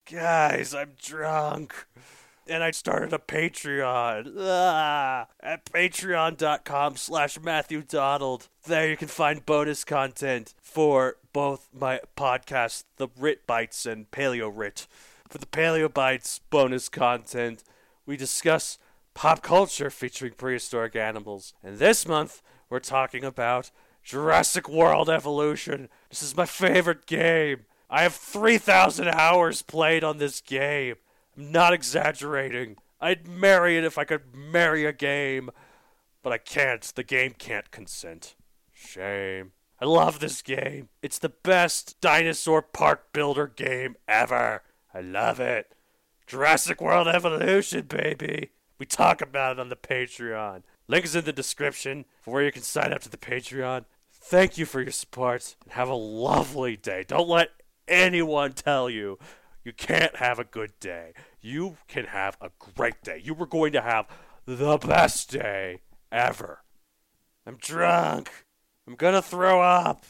Guys, I'm drunk. And I started a Patreon at patreon.com/Matthew Donald. There you can find bonus content for both my podcasts, The Rit Bites and Paleo Rit. For the Paleo Bites bonus content, we discuss pop culture featuring prehistoric animals. And this month, we're talking about Jurassic World Evolution. This is my favorite game. I have 3,000 hours played on this game. I'm not exaggerating. I'd marry it if I could marry a game. But I can't. The game can't consent. Shame. I love this game. It's the best dinosaur park builder game ever. I love it. Jurassic World Evolution, baby. We talk about it on the Patreon. Link is in the description for where you can sign up to the Patreon. Thank you for your support, and have a lovely day. Don't let anyone tell you you can't have a good day. You can have a great day. You were going to have the best day ever. I'm drunk. I'm gonna throw up.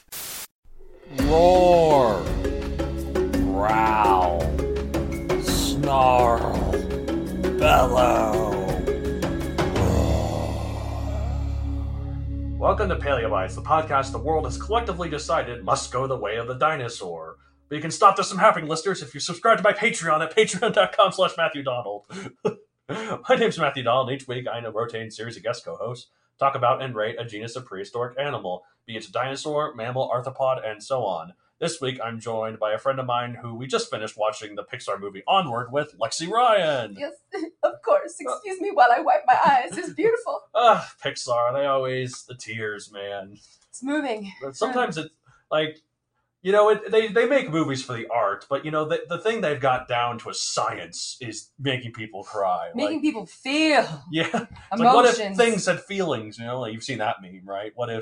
Roar. Growl. Snarl. Bellow. Welcome to Paleobites, the podcast the world has collectively decided must go the way of the dinosaur. But you can stop this from happening, listeners, if you subscribe to my Patreon at patreon.com/Matthew Donald. My name's Matthew Donald, and each week I and a rotating series of guest co-hosts talk about and rate a genus of prehistoric animal, be it a dinosaur, mammal, arthropod, and so on. This week I'm joined by a friend of mine who we just finished watching the Pixar movie Onward with, Lexi Ryan. Yes, of course. Excuse me while I wipe my eyes. It's beautiful. Pixar, the tears, man. It's moving. Sometimes it's like, you know, they make movies for the art, but, you know, the thing they've got down to a science is making people cry. Making people feel. Yeah. Emotions. Like, what if things had feelings? You know, like, you've seen that meme, right? What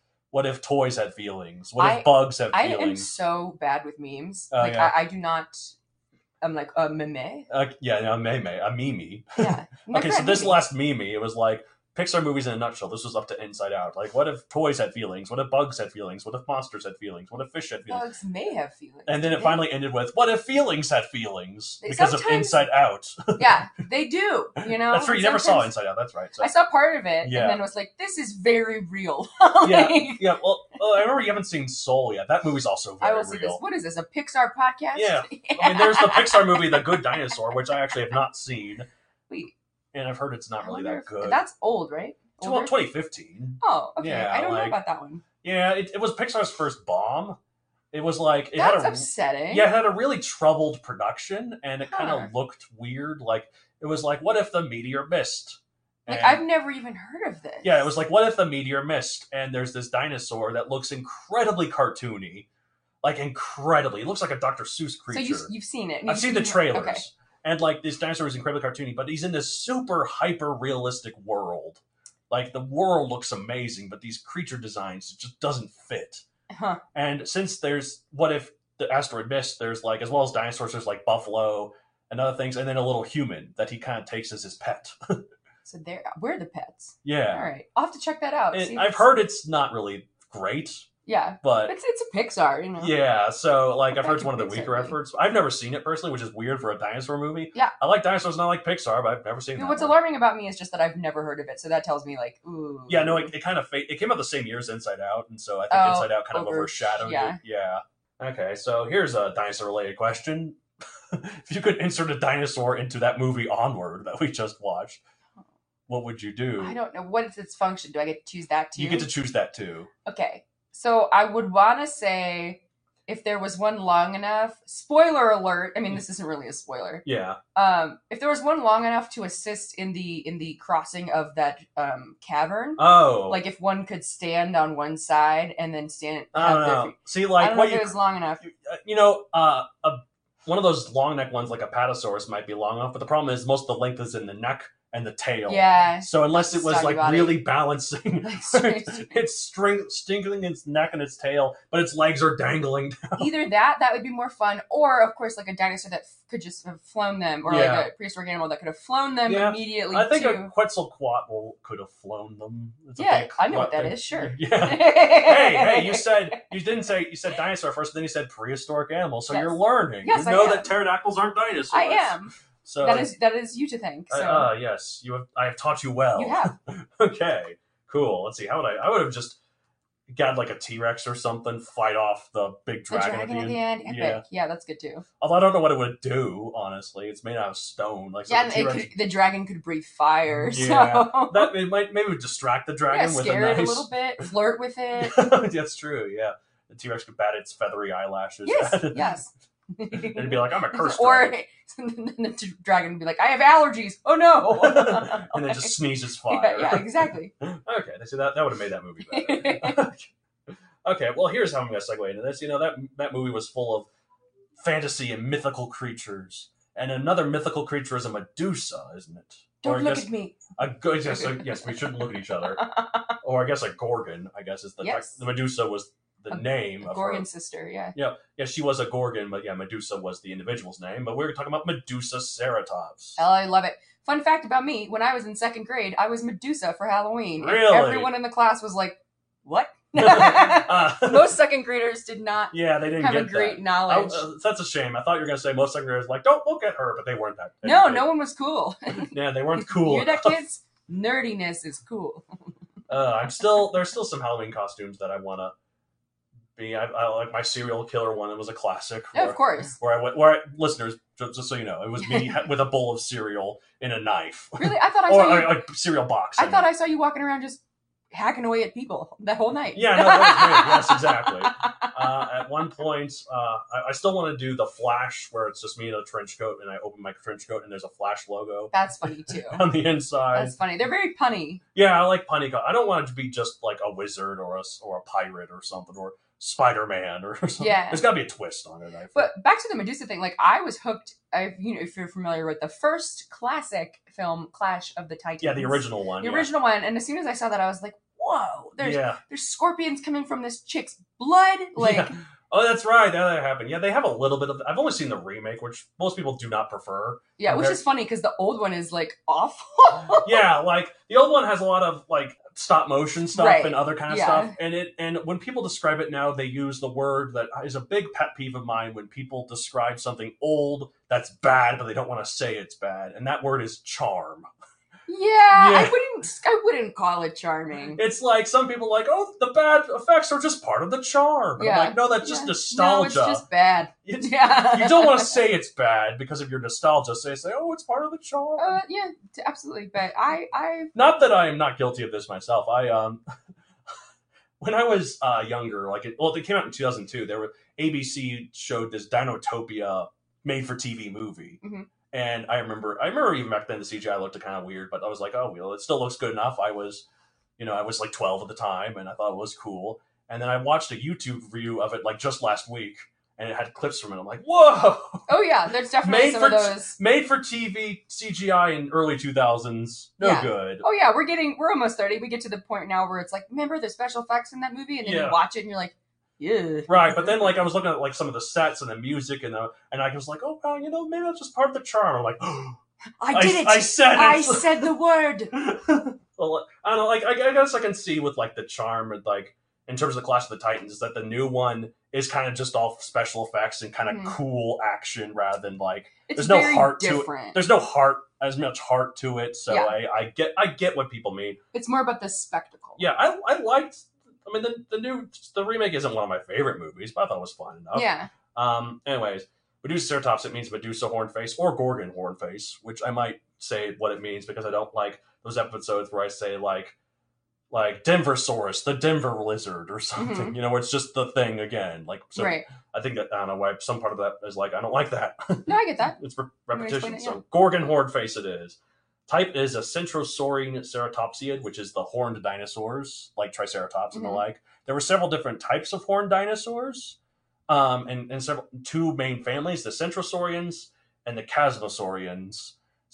if toys had feelings? What if bugs have feelings? I am so bad with memes. Yeah. I do not. I'm like a meme. A meme. Yeah. Okay, so this last meme, it was like Pixar movies in a nutshell. This was up to Inside Out. Like, what if toys had feelings? What if bugs had feelings? What if monsters had feelings? What if fish had feelings? Bugs may have feelings. And then it finally ended with, what if feelings had feelings? They Because of Inside Out. Yeah, they do. You know, That's right. You never saw Inside Out. That's right. So. I saw part of it, Yeah. and then was like, "This is very real." Yeah. Well, I remember you haven't seen Soul yet. That movie's also very I will see this. real. What is this? A Pixar podcast? Yeah. I mean, there's the Pixar movie, The Good Dinosaur, which I actually have not seen. Wait. And I've heard it's not really that good. That's old, right? Well, 2015. Oh, okay. Yeah, I don't know about that one. Yeah, it was Pixar's first bomb. It was like That's upsetting. Yeah, it had a really troubled production, and it kind Huh. of looked weird. Like, it was like, what if the meteor missed? Like, And- I've never even heard of this. Yeah, it was like, what if the meteor missed? And there's this dinosaur that looks incredibly cartoony, like incredibly. It looks like a Dr. Seuss creature. So you've seen it. I've seen the trailers. Okay. And like, this dinosaur is incredibly cartoony, but he's in this super hyper realistic world. Like, the world looks amazing, but these creature designs just doesn't fit. Huh. And since there's, what if the asteroid missed, there's like, as well as dinosaurs, there's like buffalo and other things, and then a little human that he kind of takes as his pet. So we're the pets. Yeah. All right. I'll have to check that out. See if I've it's- heard it's not really great, Yeah. but It's a Pixar, you know. yeah, so like I've heard it's one of the Pixar weaker movie. efforts. I've never seen it personally, which is weird for a dinosaur movie. Yeah. I like dinosaurs and I like Pixar, but I've never seen You know, that what's one. alarming about me is just that I've never heard of it. So that tells me, like, ooh. Yeah, no, it kind of it came out the same year as Inside Out, and so I think Oh, Inside Out kind of overshadowed yeah. it. Yeah. Okay, so here's a dinosaur-related question. If you could insert a dinosaur into that movie Onward that we just watched, what would you do? I don't know. What is its function? Do I get to choose that too? You get to choose that too. Okay. So I would want to say if there was one long enough, spoiler alert. I mean, this isn't really a spoiler. Yeah. If there was one long enough to assist in the crossing of that cavern, Oh. like if one could stand on one side and then stand. I don't have their know. feet- See, I like don't know what if you it was long enough. one of those long neck ones, like a Apatosaurus, might be long enough, but the problem is most of the length is in the neck, and the tail. Yeah. So unless it was like really balancing, Like, it's stingling its neck and its tail, but its legs are dangling down. Either that would be more fun, or of course like a dinosaur that could just have flown them, or like a prehistoric animal that could have flown them immediately. I think a Quetzalcoatl could have flown them. I know what that is. Sure. Yeah. hey, you said dinosaur first, but then you said prehistoric animal, so you're learning. Yes, you know that pterodactyls aren't dinosaurs. I am. So that is you to thank. So. Yes, I have taught you well. You have. Okay, cool. Let's see. I would have just got like a T-Rex or something, fight off the big dragon, at the end. Epic. Yeah, that's good too. Although I don't know what it would do. Honestly, it's made out of stone. Like and the dragon could breathe fire. Yeah, so. that it might maybe distract the dragon with scare a nice... it a little bit, flirt with it. That's true. Yeah, the T-Rex could bat its feathery eyelashes. Yes. It'd be like, I'm a cursed or the dragon would be like, I have allergies. Oh no! And then just sneezes fire. Yeah, exactly. Okay, so that would have made that movie better. Okay, well, here's how I'm going to segue into this. That movie was full of fantasy and mythical creatures, and another mythical creature is a Medusa, isn't it? Don't look at me. Yes, we shouldn't look at each other. Or I guess a Gorgon. I guess is the Medusa was the name of Gorgon her sister. Yeah. Yeah. She was a Gorgon, but Medusa was the individual's name. But we were talking about Medusa ceratops. Oh, I love it. Fun fact about me: when I was in 2nd grade, I was Medusa for Halloween. Really? And everyone in the class was like, "What?" Most 2nd graders did not. Yeah, they didn't have get a great knowledge. That's a shame. I thought you were going to say most 2nd graders like, don't look at her, but they weren't that. No one was cool. Yeah, they weren't cool. You hear that, kids? Nerdiness is cool. There's still some Halloween costumes that I want to be. I like my serial killer one. It was a classic. Of course. Listeners, just so you know, it was me with a bowl of cereal and a knife. Really? I thought I saw you. A cereal box. I thought I saw you walking around just hacking away at people that whole night. Yeah, no, that was great. Yes, exactly. At one point, I still want to do the Flash, where it's just me in a trench coat, and I open my trench coat, and there's a Flash logo. That's funny too. On the inside. That's funny. They're very punny. Yeah, I like punny. I don't want it to be just like a wizard or a pirate or something, or Spider-Man or something. Yeah. There's got to be a twist on it. But back to the Medusa thing, like I was hooked. If you're familiar with the first classic film, Clash of the Titans. Yeah, the original one. The original one, and as soon as I saw that, I was like, "Whoa! There's scorpions coming from this chick's blood." Like, yeah. Oh, that's right. That happened. Yeah, they have a little bit of. I've only seen the remake, which most people do not prefer. Yeah, which is funny because the old one is like awful. Yeah, like the old one has a lot of like stop motion stuff and other kind of stuff, and when people describe it now, they use the word that is a big pet peeve of mine when people describe something old that's bad, but they don't want to say it's bad, and that word is charm. Yeah, I wouldn't call it charming. It's like some people are like, oh, the bad effects are just part of the charm. And I'm like, no, that's just nostalgia. No, it's just bad. You don't want to say it's bad because of your nostalgia. Say, oh, it's part of the charm. Yeah, absolutely. But I not that I am not guilty of this myself. When I was younger, they came out in 2002. ABC showed this Dinotopia made-for-TV movie. Mm-hmm. And I remember even back then the CGI looked kind of weird, but I was like, oh, well, it still looks good enough. I was like 12 at the time, and I thought it was cool. And then I watched a YouTube review of it like just last week, and it had clips from it. I'm like, whoa! Oh yeah, there's definitely some of those made for TV CGI in early 2000s. No good. Oh yeah, we're almost 30. We get to the point now where it's like, remember the special effects in that movie, and then you watch it and you're like, yeah. Right, but then I was looking at some of the sets and the music and I was like, oh well, maybe that's just part of the charm. I'm like, I did it. I said it. I said the word. Well, I don't know. I guess I can see with the charm and in terms of the Clash of the Titans is that the new one is kind of just all special effects and kind of cool action rather than it's there's no heart different. to it. There's no as much heart to it. So I get what people mean. It's more about the spectacle. Yeah, I liked. I mean, the remake isn't one of my favorite movies, but I thought it was fun enough. Yeah. Anyways, Medusa ceratops, it means Medusa horn face or Gorgon horn face, which I might say what it means because I don't like those episodes where I say like Denversaurus, the Denver lizard or something, where it's just the thing again. Right. I think that, I don't know why some part of that is I don't like that. No, I get that. It's repetition. So Gorgon horn face it is. Type is a Centrosaurine ceratopsiid, which is the horned dinosaurs, like Triceratops and the like. There were several different types of horned dinosaurs, and two main families, the Centrosaurians and the Chasmosaurians.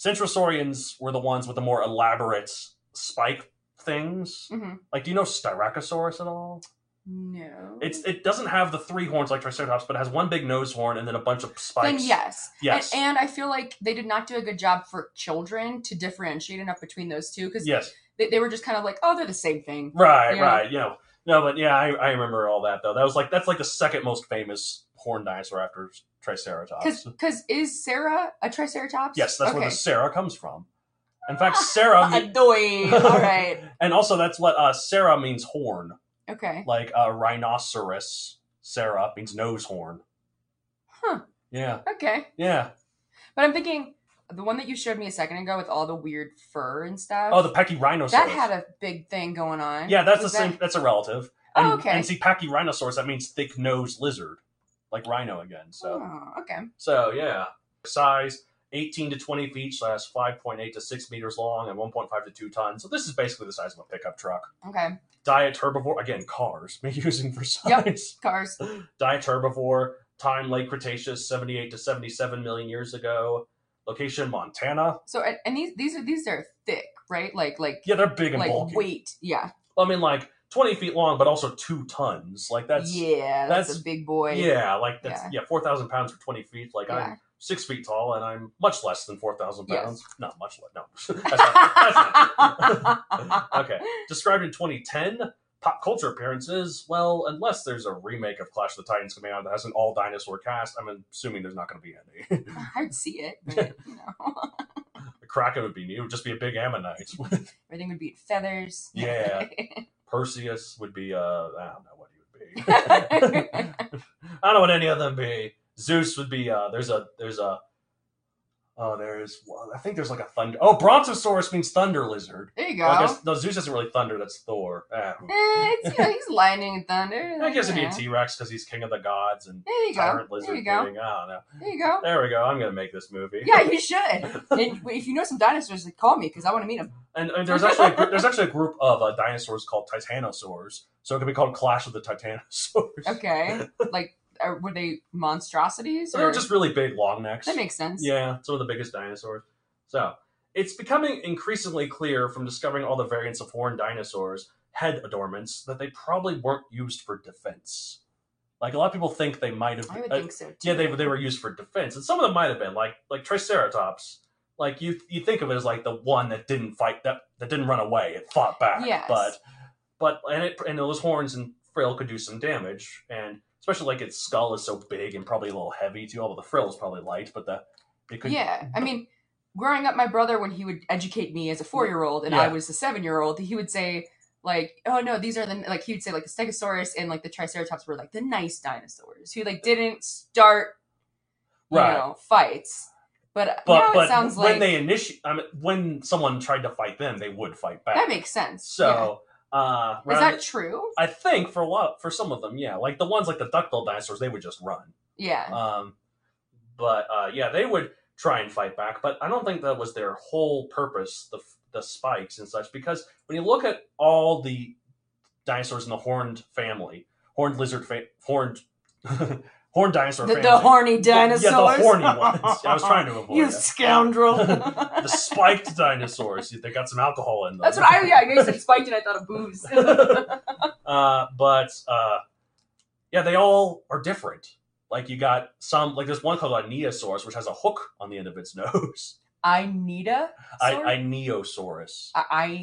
Centrosaurians were the ones with the more elaborate spike things. Mm-hmm. Like, do you know Styracosaurus at all? No. It doesn't have the 3 horns like Triceratops, but it has one big nose horn and then a bunch of spikes. Then yes. Yes. And I feel like they did not do a good job for children to differentiate enough between those two, because Yes. they were just kind of like, oh, they're the same thing. Right, Yeah. right. No, but yeah, I remember all that though. That's like the second most famous horned dinosaur after Triceratops. Because is Sarah a Triceratops? Yes, that's where Okay. the Sarah comes from. In fact, Sarah. Adoy. All right. And also, that's what Sarah means horn. Okay. Like rhinoceros, Sarah means nose horn. Huh. Yeah, Okay. yeah. But I'm thinking the one that you showed me a second ago with all the weird fur and stuff. Oh, the Pachyrhinosaurus. that had a big thing going on. Yeah, that's Was the same. that- That's a relative. Oh, And, okay. And see, Pachyrhinosaurus, that means thick nosed lizard, like rhino again. Oh, okay. So yeah, size 18 to 20 feet, slash 5.8 to 6 meters long, and 1.5 to 2 tons. So this is basically the size of a pickup truck. Okay. Diet herbivore, again, cars, using for Yep. size. Cars. Diet herbivore, time late Cretaceous, 78 to 77 million years ago. Location Montana. So and these are thick, right? Like Yeah, they're big and like bulky. weight. Yeah. I mean, like 20 feet long, but also 2 tons. Like that's that's a big boy. Yeah, like that's 4,000 pounds for 20 feet. Like Yeah. I'm 6 feet tall, and I'm much less than 4,000 Yes. pounds. Not much less. No, that's not. Okay. Described in 2010. Pop culture appearances. Well, unless there's a remake of Clash of the Titans coming out that has an all dinosaur cast, I'm assuming there's not going to be any. I'd see it, but The Kraken would be new. It would just be a big ammonite. everything would be feathers. Yeah. Perseus would be. I don't know what he would be. I don't know what any of them be. Zeus would be. I think there's like a thunder. Oh, Brontosaurus means thunder lizard. There you go. Well, I guess no, Zeus isn't really thunder. That's Thor. He's lightning and thunder. I guess it'd be a Yeah. T-Rex because he's king of the gods and There you go. tyrant lizard There you go. thing. I don't know. There you go. There we go. I'm gonna make this movie. Yeah, you should. And if you know some dinosaurs, call me because I want to meet them. And there's actually a group of dinosaurs called Titanosaurs. So it could be called Clash of the Titanosaurs. Okay. Like, were they monstrosities? So they're Or? just really big, long necks. That makes sense. Yeah, some of the biggest dinosaurs. So, it's becoming increasingly clear from discovering all the variants of horned dinosaurs' head adornments that they probably weren't used for defense. Like, a lot of people think they might have I been. would think so too. Yeah, they were used for defense. And some of them might have been, like Triceratops. Like, you think of it as, like, the one that didn't fight, that didn't run away. It fought back. Yes. And those horns and frill could do some damage. And especially, like, its skull is so big and probably a little heavy, too. Although the frill is probably light, but it could... Yeah, I mean, growing up, my brother, when he would educate me as a 4-year-old and Yeah. I was a 7-year-old, he would say, like, oh no, these are he would say, like, the Stegosaurus and, like, the Triceratops were, like, the nice dinosaurs who, like, didn't start, Right. fights. But now it sounds when like... they when someone tried to fight them, they would fight back. That makes sense. So, yeah. Is that true? I think for some of them, yeah. Like the ones like the duck-billed dinosaurs, they would just run. Yeah. They would try and fight back, but I don't think that was their whole purpose, the spikes and such, because when you look at all the dinosaurs in the horned family, horned lizard, horned dinosaur family. The horny dinosaurs? Yeah, the horny ones. I was trying to avoid You it. scoundrel. The spiked dinosaurs. They got some alcohol in them. That's what I know you said spiked and I thought of booze. They all are different. Like you got some, like there's one called a Neosaurus, which has a hook on the end of its nose. Inida? Neosaurus.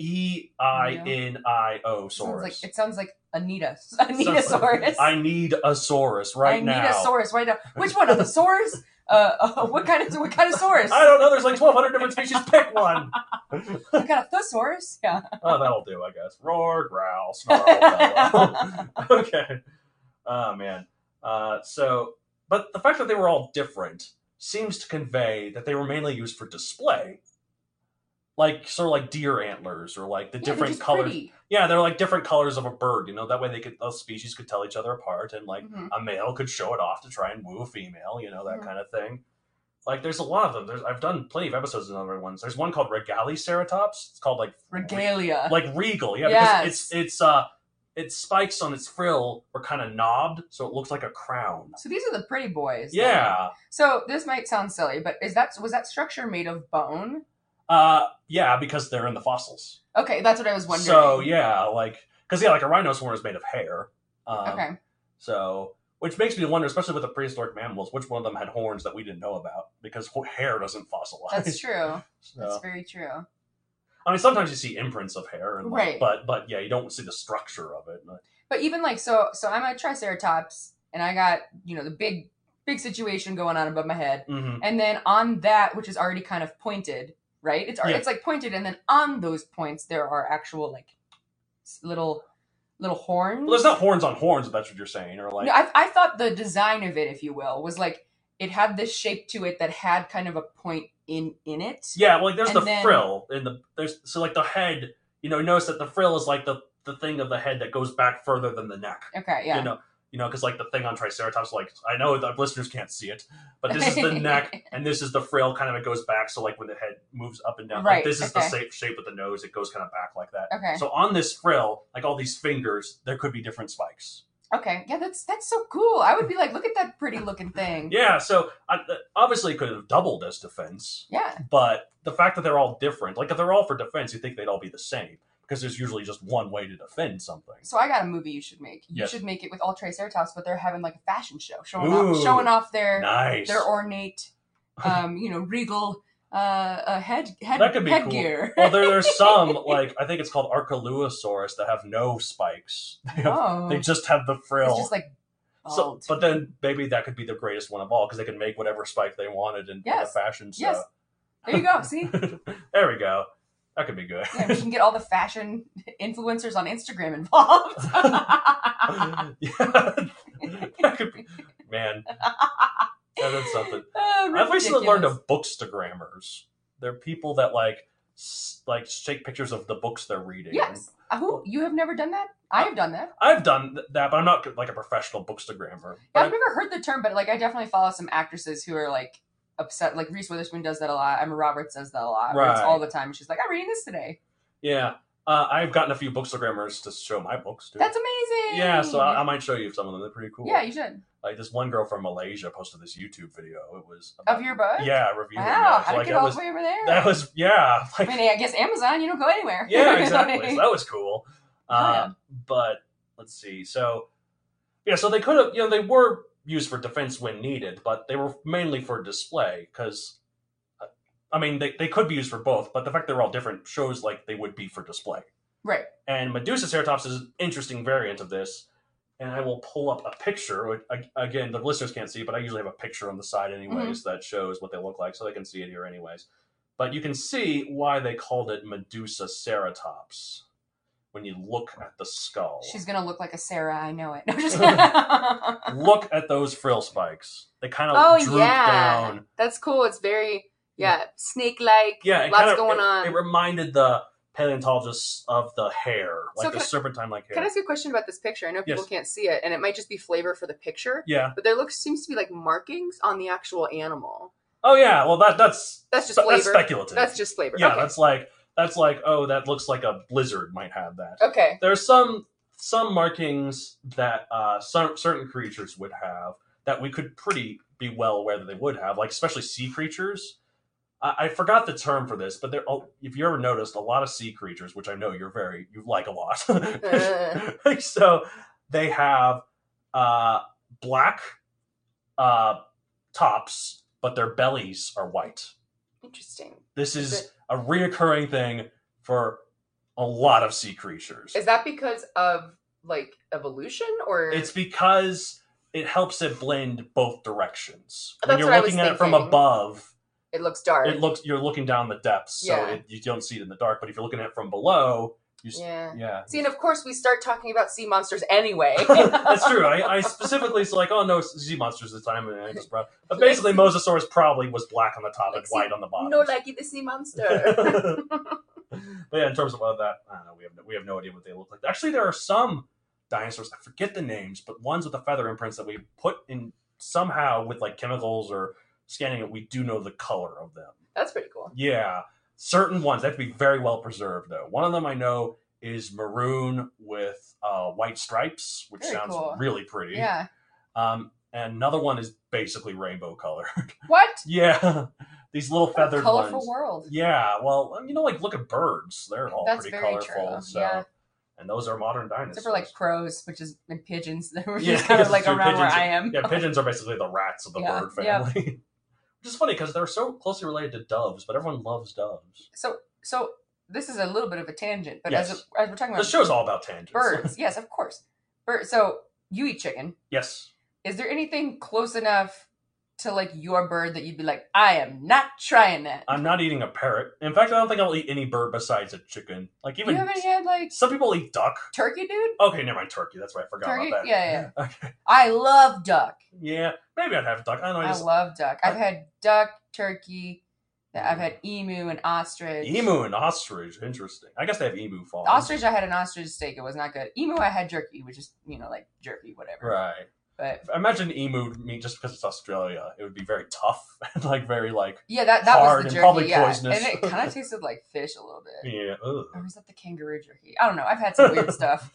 Einio-saurus. It sounds like Anita. Anitasaurus. I need a saurus right now. Anitasaurus right now. Which one of the saurs? What kind of saurus? I don't know. There's like 1,200 different species. Pick one. What kind of thesaurus? Yeah. Oh, that'll do, I guess. Roar, growl, snarl, bellow. Okay. Oh, man. But the fact that they were all different seems to convey that they were mainly used for display. Like, sort of like deer antlers, or like the different colors. Pretty. Yeah, they're like different colors of a bird, that way those species could tell each other apart, and like Mhm. a male could show it off to try and woo a female, that Mhm. kind of thing. Like, there's a lot of them. I've done plenty of episodes of other ones. There's one called Regaliceratops. It's called like Regalia. like regal, yeah, Yes. because its spikes on its frill were kind of knobbed, so it looks like a crown. So these are the pretty boys. Yeah. So this might sound silly, but was that structure made of bone? Yeah, because they're in the fossils. Okay, that's what I was wondering. So yeah, because like a rhino's horn is made of hair. Okay. So, which makes me wonder, especially with the prehistoric mammals, which one of them had horns that we didn't know about, because hair doesn't fossilize. That's true. So, That's very true. I mean, sometimes you see imprints of hair, and Right. But yeah, you don't see the structure of it. But even like so I'm a Triceratops, and I got the big situation going on above my head, Mm-hmm. and then on that, which is already kind of pointed, right? It's like pointed, and then on those points there are actual like little horns. Well, there's not horns on horns, if that's what you're saying, or like. No, I thought the design of it, if you will, was like it had this shape to it that had kind of a point in it. Yeah, well, like there's And the then- frill so like the head. Notice that the frill is like the thing of the head that goes back further than the neck. Okay, yeah. Because like the thing on Triceratops, like I know the listeners can't see it, but this is the neck, and this is the frill. Kind of it goes back, so like when the head moves up and down, Right, like this is okay. the shape of the nose. It goes kind of back like that. Okay. So on this frill, like all these fingers, there could be different spikes. Okay, yeah, that's so cool. I would be like, look at that pretty looking thing. Yeah. So obviously, it could have doubled as defense, Yeah. but the fact that they're all different, like if they're all for defense, you think they'd all be the same. Because there's usually just one way to defend something. So I got a movie you should make. You Yes. should make it with all Triceratops, but they're having like a fashion show, showing Ooh. off their Nice. ornate, regal That could be headgear. Cool. Well, there's some, like, I think it's called Archaluosaurus, that have no spikes. They just have the frill. It's just like so, bald. but then maybe that could be the greatest one of all, because they can make whatever spike they wanted in Yes. the fashion show. Yes. There you go. See? There we go. That could be good. Yeah, we can get all the fashion influencers on Instagram involved. Yeah. That could be, man. Yeah, that's something. Oh, I've recently learned ridiculous. of bookstagrammers. They're people that like take pictures of the books they're reading. Yes. Who? You have never done that? I have done that. I've done that, but I'm not like a professional bookstagrammer. Yeah, I've never heard the term, but like I definitely follow some actresses who are like upset. Like Reese Witherspoon does that a lot. Emma Roberts does that a lot. Where It's Right. all the time. She's like, I'm reading this today. Yeah, I've gotten a few bookstagrammers to show my books too. That's amazing. Yeah, so I might show you some of them. They're pretty cool. Yeah, you should. Like this one girl from Malaysia posted this YouTube video. It was Of your book? Yeah, reviewing Wow, it. how So, to like, get that all was the way over there? that was yeah. I Like, mean, I guess Amazon, you don't go anywhere. yeah, exactly. So that was cool. Yeah. But let's see. So yeah, so they could have, they were used for defense when needed, but they were mainly for display because, I mean, they could be used for both, but the fact they're all different shows like they would be for display. Right. And Medusaceratops is an interesting variant of this. And I will pull up a picture. Which, again, the listeners can't see, but I usually have a picture on the side anyways that shows what they look like, so they can see it here anyways. But you can see why they called it Medusaceratops when you look at the skull. She's going to look like a Sarah. I know it. No, just Look at those frill spikes. They kind of droop down. That's cool. It's very, snake-like. Yeah, it Lots kind of, going on. It reminded the paleontologists of the hair, like So the serpentine-like hair. Can I ask you a question about this picture? I know people Yes. can't see it, and it might just be flavor for the picture. Yeah. But there seems to be like markings on the actual animal. Oh yeah. Well, that's just flavor. That's speculative. That's just flavor. Yeah. Okay. That's like oh, that looks like a lizard might have that. Okay. There's some markings that certain creatures would have that we could pretty be well aware that they would have, like especially sea creatures. I forgot the term for this, but if you ever noticed, a lot of sea creatures, which I know you like a lot, so they have black tops, but their bellies are white. Interesting. This Is is it- a reoccurring thing for a lot of sea creatures. Is that because of like evolution or? It's because it helps it blend both directions. When That's you're what I was looking at it from thinking. above, It looks dark. you're looking down the depths, so Yeah. you don't see it in the dark. But if you're looking at it from below, Yeah. See, and of course we start talking about sea monsters anyway. That's true. I specifically was like, oh no, sea monsters this time, and I just brought. But basically, Mosasaurus probably was black on the top and white on the bottom. No, like the sea monster. But yeah, in terms of other that, I don't know. We have no idea what they look like. Actually, there are some dinosaurs. I forget the names, but ones with the feather imprints that we put in somehow with like chemicals or scanning it. We do know the color of them. That's pretty cool. Yeah, certain ones they have to be very well preserved though. One of them I know is maroon with white stripes, which Very sounds cool. really pretty. Yeah. And another one is basically rainbow colored. What? Yeah, these little What a feathered colorful ones. world. Yeah, well, like look at birds; they're all That's pretty very colorful. true. So, Yeah. and those are modern dinosaurs. Except for like crows, and pigeons that were Yeah, just kind of it's like true. around where Pigeons- I am. Yeah, pigeons are basically the rats of the Yeah, bird yeah. family. Which is funny because they're so closely related to doves, but everyone loves doves. So this is a little bit of a tangent, but Yes. as we're talking The about show's all about tangents. birds, yes, of course. So you eat chicken. Yes. Is there anything close enough to like your bird that you'd be like, I am not trying that? I'm not eating a parrot. In fact, I don't think I'll eat any bird besides a chicken. Like even You haven't had like some people eat duck. turkey, dude? Okay, never mind, turkey. That's right. I forgot Turkey? about that. Yeah. Okay. I love duck. Yeah, maybe I'd have duck. I don't know. I love duck. I've had duck, turkey. I've had emu and ostrich. Emu and ostrich. Interesting. I guess they have emu farms. Ostrich, I had an ostrich steak. It was not good. Emu, I had jerky, which is, like jerky, whatever. Right. But Imagine emu meat just because it's Australia. It would be very tough and like very like yeah, that hard was the and jerky. probably Yeah. poisonous. And it kind of tasted like fish a little bit. yeah. Ugh. Or was that the kangaroo jerky? I don't know. I've had some weird stuff.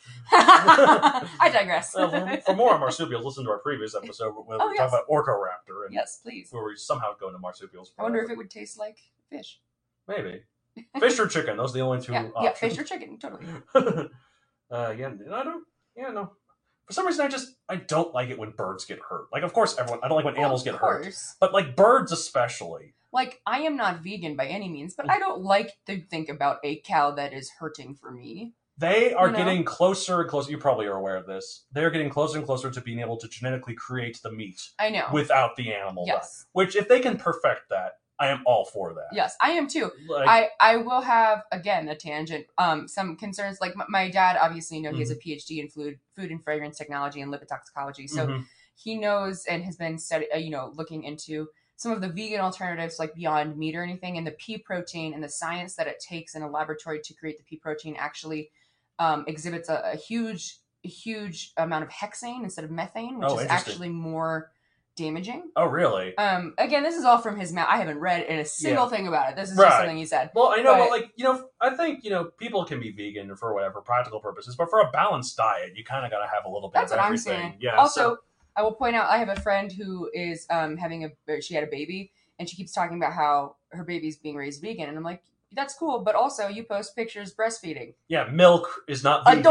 I digress. Well, for more on marsupials, listen to our previous episode where we yes. talk about Orcoraptor and Yes, please. where we somehow go into marsupials. I wonder if it would taste like fish. Maybe fish or chicken. Those are the only two Yeah, options. fish or chicken, totally. Yeah, I don't. Yeah, no. For some reason, I don't like it when birds get hurt. Like, of course, I don't like when animals get hurt, but like birds especially. Like, I am not vegan by any means, but I don't like to think about a cow that is hurting for me. They are getting closer and closer. You probably are aware of this. They're getting closer and closer to being able to genetically create the meat. I know. Without the animal. Yes. Which, if they can perfect that, I am all for that. Yes, I am too. Like, I will have, again, a tangent. Some concerns, like my dad, obviously, he has a PhD in food and fragrance technology and lipid toxicology. So he knows and has been looking into some of the vegan alternatives, like Beyond Meat or anything, and the pea protein and the science that it takes in a laboratory to create the pea protein actually exhibits a huge amount of hexane instead of methane, which is actually more damaging. Oh, really? Again, this is all from his mouth. I haven't read in a single thing about it. This is just something he said. Well, I know, but like, I think, people can be vegan for whatever practical purposes, but for a balanced diet, you kind of got to have a little bit That's of what everything. I'm saying. Yeah. Also, I will point out, I have a friend who is she had a baby, and she keeps talking about how her baby's being raised vegan, and I'm like, that's cool, but also you post pictures breastfeeding. Yeah, milk is not vegan.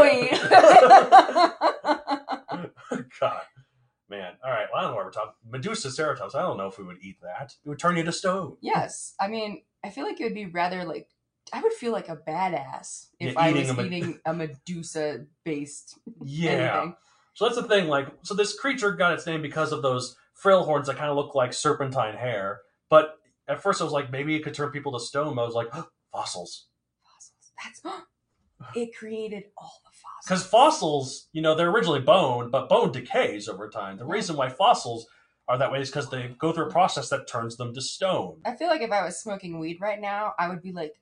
God. Man, all right. Well, I don't know why we're talking. Medusa ceratops. I don't know if we would eat that. It would turn you to stone. Yes, I mean, I feel like it would be rather like I would feel like a badass if I was eating a Medusa-based anything. So that's the thing. Like, so this creature got its name because of those frill horns that kind of look like serpentine hair. But at first, I was like, maybe it could turn people to stone. But I was like, fossils. That's it created all the fossils. Because fossils, they're originally bone, but bone decays over time. The reason why fossils are that way is because they go through a process that turns them to stone. I feel like if I was smoking weed right now, I would be like,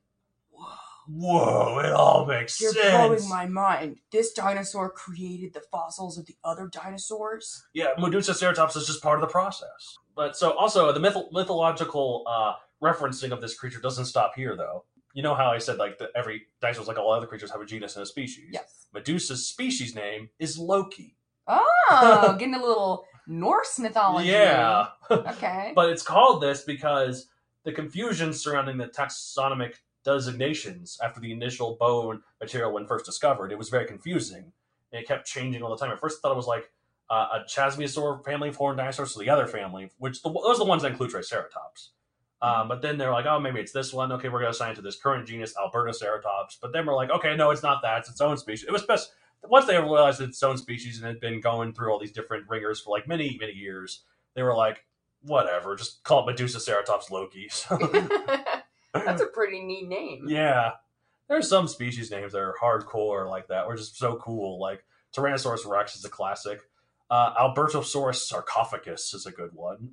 whoa, it all makes sense. You're blowing my mind. This dinosaur created the fossils of the other dinosaurs? Yeah, Medusa ceratops is just part of the process. But so also, the mythological referencing of this creature doesn't stop here, though. You know how I said, like, every dinosaurs, like all other creatures, have a genus and a species? Yes. Medusa's species name is Loki. Oh, getting a little Norse mythology. Yeah. Okay. But it's called this because the confusion surrounding the taxonomic designations after the initial bone material when first discovered, it was very confusing. And it kept changing all the time. At first I thought it was like a Chasmosaur family of horned dinosaurs, so the other family, which those are the ones that include Triceratops. But then they're like, oh, maybe it's this one. Okay, we're going to assign it to this current genus, Albertoceratops. But then we're like, okay, no, it's not that. It's its own species. It was best once they realized it's its own species and had been going through all these different ringers for like many, many years. They were like, whatever, just call it Medusaceratops Loki. So, that's a pretty neat name. yeah, there's some species names that are hardcore like that. We're just so cool. Like Tyrannosaurus Rex is a classic. Albertosaurus sarcophagus is a good one.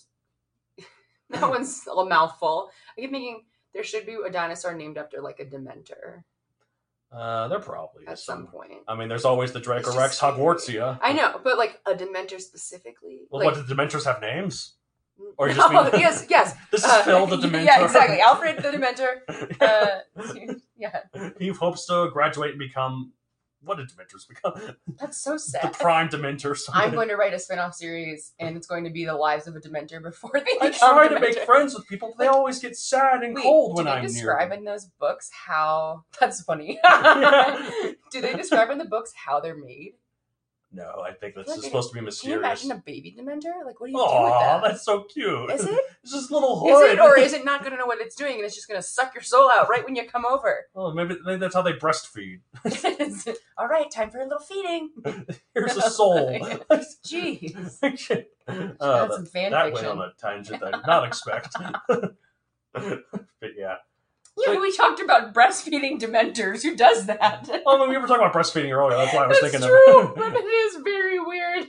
That one's a mouthful. I keep thinking there should be a dinosaur named after like a Dementor. There probably at is some point. I mean, there's always the Dracorex Hogwartsia. I know, but like a Dementor specifically. Well, what, do Dementors have names? Or you just mean yes. This is Phil the Dementor. Yeah, exactly. Alfred the Dementor. Yeah. He hopes to graduate and become what did Dementors become? That's so The sad. Prime Dementor. I'm going to write a spin-off series, and it's going to be the lives of a Dementor before they I become try Dementor. to make friends with people, but they always get sad and Wait, cold when do they I'm near describe them. in those books how... That's funny. Yeah. Do they describe in the books how they're made? No, I think that's Like, just supposed to be Can you mysterious. imagine a baby Dementor? Like, what do you do with Aw, that? that's so cute. Is it? It's just little Is horrid. it, or is it not going to know what it's doing, and it's just going to suck your soul out right when you come over? Oh, maybe that's how they breastfeed. All right, time for a little feeding. Here's a soul. Jeez. That's some fan that fiction. went on a tangent I did not expect. But yeah. Yeah, we talked about breastfeeding Dementors. Who does that? Oh, no, we were talking about breastfeeding earlier. That's why I was That's thinking true, of but it is very weird.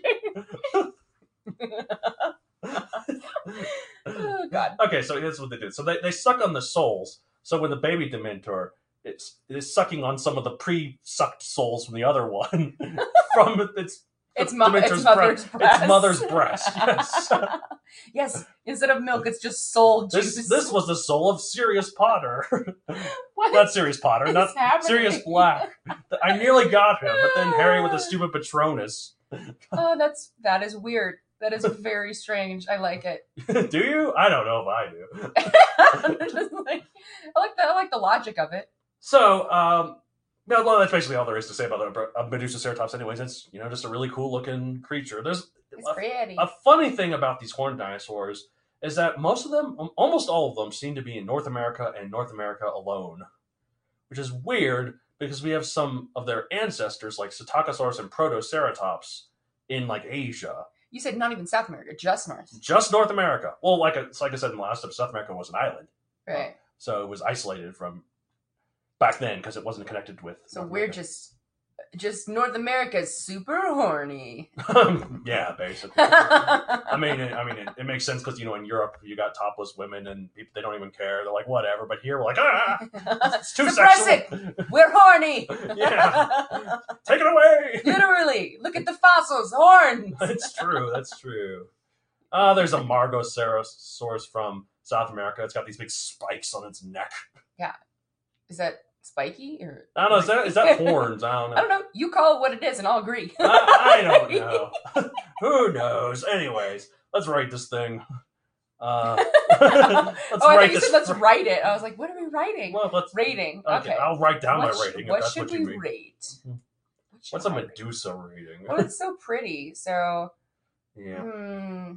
Oh, God. Okay, so here's what they do. So they suck on the souls. So when the baby Dementor it is sucking on some of the pre-sucked souls from the other one from its Dementor's mother's breast. Its mother's breast. Yes. Yes, instead of milk, it's just soul juice. This was the soul of Sirius Potter. What Not Sirius Potter, is not happening? Sirius Black. I nearly got him, but then Harry with the stupid Patronus. Oh, that is weird. That is very strange. I like it. Do you? I don't know if I do. Just like, I like the logic of it. So, well, that's basically all there is to say about a Medusaceratops. Anyways, it's just a really cool looking creature. There's It's pretty. a funny thing about these horned dinosaurs is that most of them, almost all of them, seem to be in North America and North America alone, which is weird because we have some of their ancestors like Psittacosaurus and Protoceratops in like Asia. You said not even South America, just North. Just North America. Well, like I said in the last episode, South America was an island. Right. So it was isolated from back then because it wasn't connected with. So North we're America. just North America's super horny. Yeah, basically. I mean, it makes sense because in Europe you got topless women and people, they don't even care. They're like whatever. But here we're like it's too Suppress sexual. it. We're horny. Yeah. Take it away. Literally, look at the fossils, horns. That's true. That's true. There's a Margosaurus from South America. It's got these big spikes on its neck. Is that spiky or? I don't know. Is that horns? I don't know. I don't know. You call it what it is, and I'll agree. I don't know. Who knows? Anyways, let's write this thing. Let's I thought you this. said let's write it. I was like, what are we writing? Well, let's Rating. Okay. I'll write down What my rating. What if that's should what you we mean. rate? What's a Medusa rating? Well, it's so pretty. So, Yeah.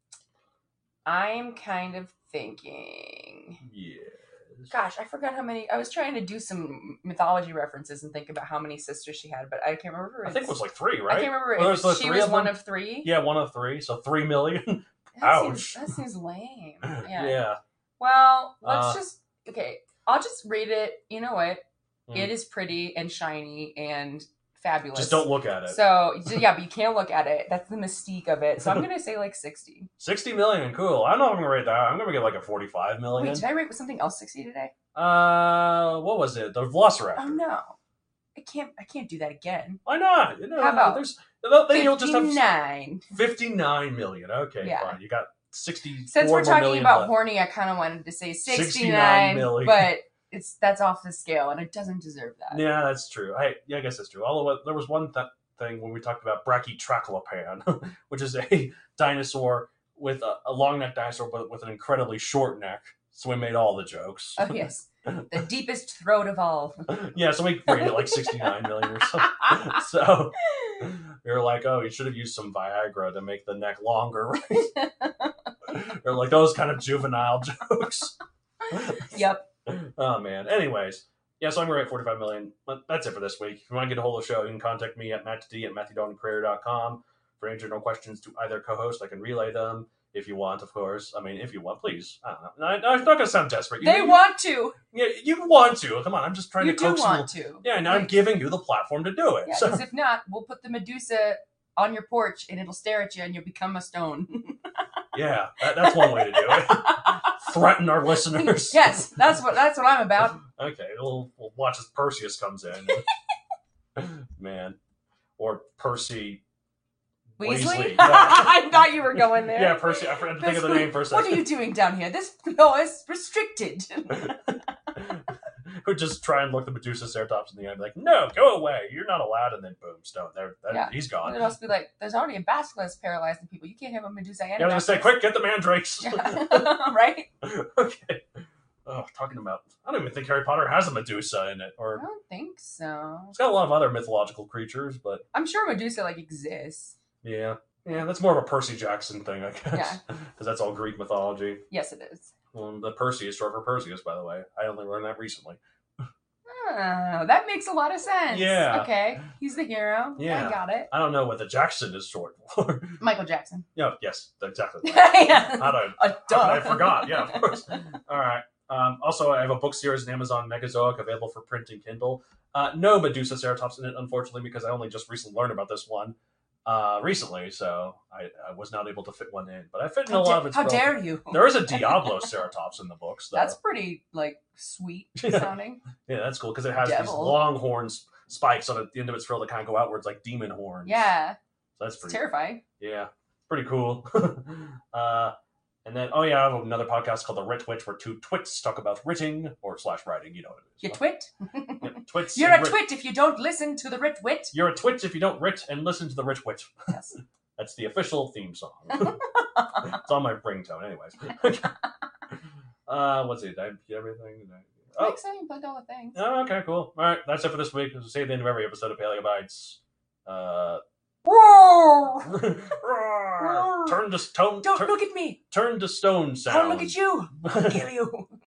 I'm kind of thinking. Yes. Gosh, I forgot how many. I was trying to do some mythology references and think about how many sisters she had, but I can't remember. I think it was like 3, right? I can't remember. Well, if there's she three was of one them? of 3. Yeah, 1 of 3, so 3 million. That Ouch. seems lame. Yeah. Yeah. Well, let's okay. I'll just rate it. You know what? Mm. It is pretty and shiny and fabulous. Just don't look at it. So yeah, but you can't look at it. That's the mystique of it. So I'm gonna say like 60. 60 million, cool. I don't know if I'm gonna rate that. I'm gonna give like a 45 million. Wait, did I rate something else 60 today? What was it? The Velociraptor. Oh no, I can't do that again. Why not? How about then you'll just have 59. 59 million. Okay, Yeah. fine. You got 60. Since we're talking million about left. horny, I kind of wanted to say 69 million. but that's off the scale, and it doesn't deserve that. Yeah, that's true. I guess that's true. Although there was one thing when we talked about Brachytrachelopan, which is a dinosaur with a long neck dinosaur, but with an incredibly short neck. So we made all the jokes. Oh yes, the deepest throat of all. Yeah, so we rated it like 69 million or something. So we were like, oh, you should have used some Viagra to make the neck longer. Right? They're like those kind of juvenile jokes. Yep. Oh, man. Anyways, yeah, so I'm going to rate 45 million. But that's it for this week. If you want to get a hold of the show, you can contact me at mattd@matthewdoncareer.com. For any general questions to either co-host, I can relay them. If you want, of course. I mean, if you want, please. I don't know. I'm not going to sound desperate. They want to. Yeah, you want to. Come on, I'm just trying You to do coax want to. Yeah, and I'm giving you the platform to do it. Yeah, So, because if not, we'll put the Medusa on your porch, and it'll stare at you, and you'll become a stone. yeah, that's one way to do it. Threaten our listeners. Yes, that's what I'm about. Okay, we'll watch as Perseus comes in. Man. Or Percy Weasley? Yeah. I thought you were going there. Yeah, Percy. I forgot to think of the name for a second. What are you doing down here? This floor is restricted. Who just try and look the Medusaceratops in the eye and be like, no, go away. You're not allowed. And then boom, stone. He's gone. It'd also be like, there's already a basilisk paralyzing people. You can't have a Medusa and Yeah, I was going to say, quick, get the mandrakes. Right? Okay. Oh, talking about, I don't even think Harry Potter has a Medusa in it. I Or don't think so. it's got a lot of other mythological creatures, but I'm sure Medusa exists. yeah. Yeah, that's more of a Percy Jackson thing, I guess. Yeah. Because that's all Greek mythology. Yes, it is. Well, the Percy is short for Perseus, by the way. I only learned that recently. Oh, that makes a lot of sense. Yeah. Okay. He's the hero. Yeah. I got it. I don't know what the Jackson is short for. Michael Jackson. Yeah, yes, exactly. Right. Yeah. Duh. I forgot. Yeah, of course. All right. Also, I have a book series on Amazon Megazoic available for print and Kindle. No Medusaceratops in it, unfortunately, because I only just recently learned about this one recently, so I was not able to fit one in. But I fit in a lot of its. How dare you? There is a Diabloceratops in the books, though. That's pretty sweet sounding. Yeah, that's cool because it has these Devil. long horns, spikes on the end of its frill that kind of go outwards like demon horns. Yeah. So that's It's pretty. terrifying. Yeah, pretty cool. And then, I have another podcast called The Writ Witch, where two twits talk about writting or / writing. You know what it is. You twit? Yeah, twits. You're and a twit if you don't listen to the writ wit. You're a twit if you don't writ and listen to The Writ Witch. Yes. That's the official theme song. It's on my ringtone, anyways. What's it? Did I get everything? I think so. You plugged all the things. Oh, okay, cool. All right, that's it for this week. As we say at the end of every episode of Paleo Bites. Turn to stone. Don't look at me. Turn to stone sound. I'll look at you. I'll kill you.